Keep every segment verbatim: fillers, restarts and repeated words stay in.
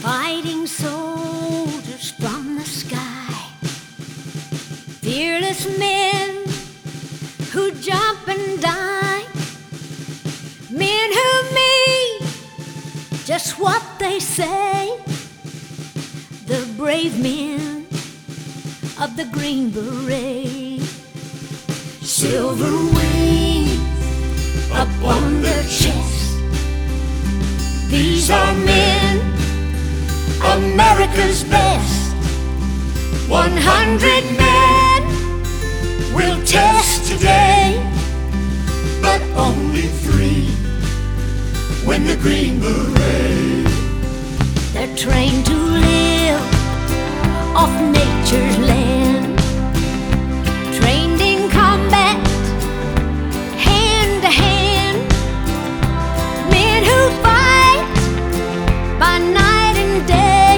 fighting soldiers from the sky, fearless men who jump and die, men who mean just what they say, the brave men of the Green Beret. Silver wings up on their chest, these are men, America's best. One hundred men will test today, but only three win the Green Beret. They're trained to live off nature's land, trained in combat, hand to hand, men who fight by night and day,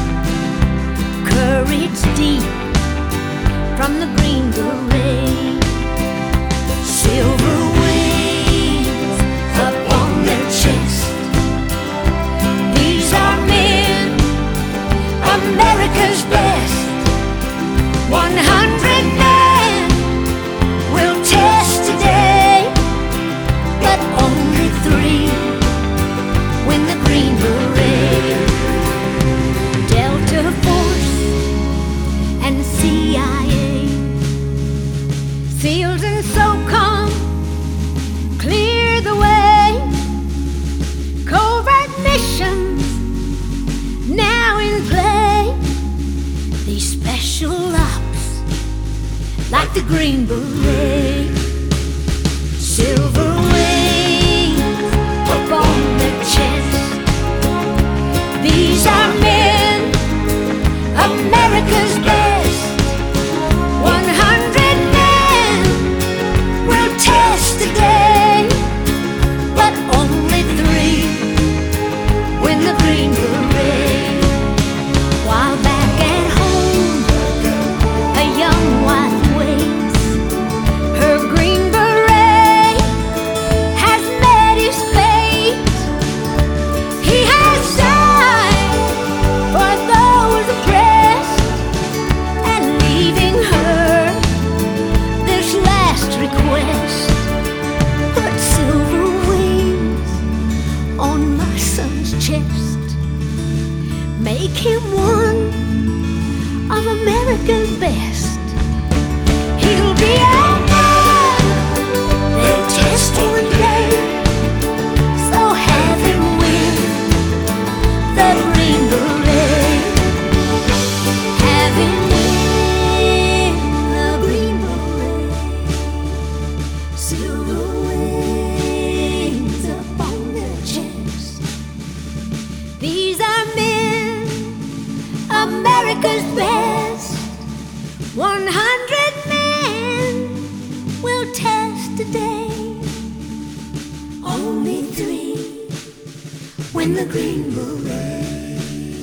courage deep from the Green Beret. Silver wings up on their chest, these are men, America's best. One hundred men will test today, but only three win the Green Beret. Delta Force and C I A, SEALs and SOCOM clear the way, covert missions now in play, these special ops like the Green Beret. Silver wings up on their chest, these are men, America's best. One hundred men will test today, but only three win the Green Beret. While back at home, a young wife waits. Her Green Beret has met his fate. He has died for those oppressed, and leaving her this last request: put silver wings on my son's chest. Make him one of America's best. He'll be a man they'll test one day, so have him win the Green Beret. Have him win the Green Beret. Silver wings up on their chest, these are men, America's best. One hundred men will test today, only three win the Green Beret.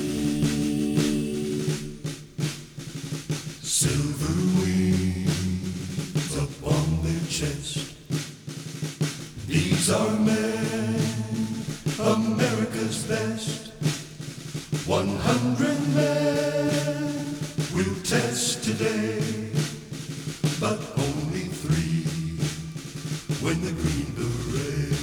Silver wings up on their chest, these are men, America's best. One hundred men will test today, but only three win the Green Beret.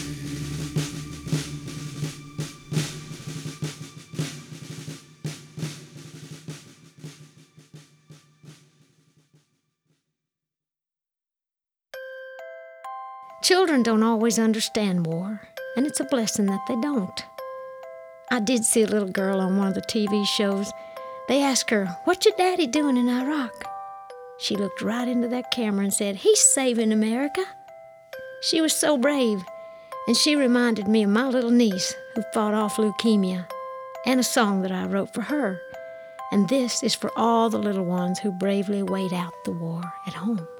Children don't always understand war, and it's a blessing that they don't. I did see a little girl on one of the T V shows. They asked her, "What's your daddy doing in Iraq?" She looked right into that camera and said, "He's saving America." She was so brave, and she reminded me of my little niece who fought off leukemia, and a song that I wrote for her. And this is for all the little ones who bravely wait out the war at home.